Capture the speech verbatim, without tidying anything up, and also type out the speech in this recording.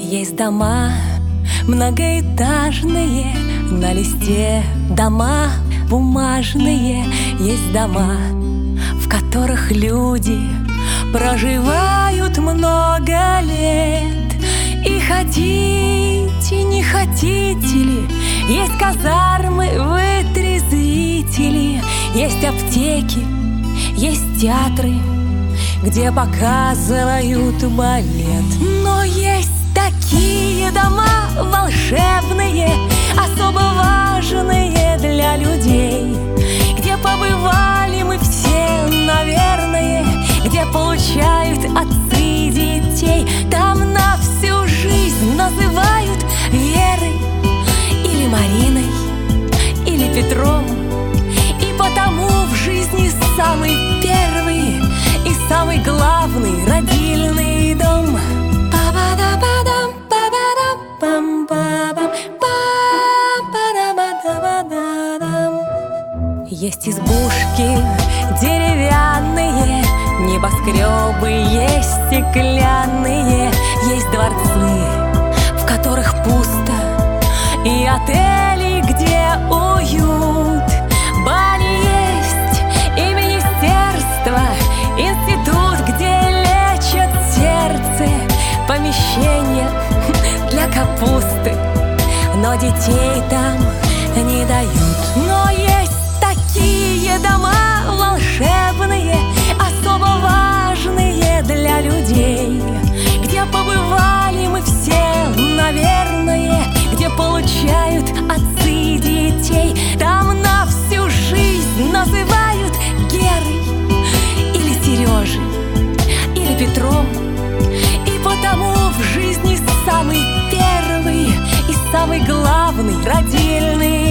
Есть дома многоэтажные, на листе дома бумажные. Есть дома, в которых люди проживают много лет. И хотите, не хотите ли, есть казармы, вытрезвители, есть аптеки, есть театры, где показывают балет. Но есть такие дома волшебные, особо важные для людей, где побывали мы все, наверное, где получают отцы детей. Там на всю жизнь называют Верой или Мариной или Петром. И потому в жизни самый первый и самый главный родильный дом. Есть избушки деревянные, небоскребы есть стеклянные, есть дворцы, в которых пусто, и отели, где уют. Бани есть и министерство, институт, где лечат сердце, помещение для капусты, но детей там не дают. Но есть такие дома волшебные, особо важные для людей, где побывали мы все, наверное, где получают отцы детей. Там на всю жизнь называют Герой или Сережей или Петром. И потому в жизни самый первый и самый главный родильный